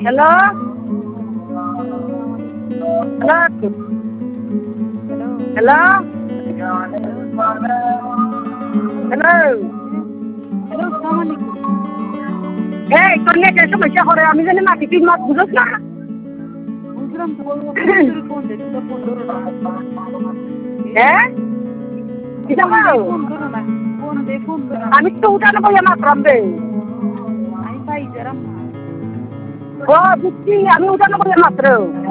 hello hello hello hello এই তোর নেটের সমস্যা করে আমি জানি মাটি তিন মাস বুঝোস না হ্যাঁ আমি তো উঠানো বলে মাত্রাম রে ও বুঝছি আমি উঠানো বলে মাত্র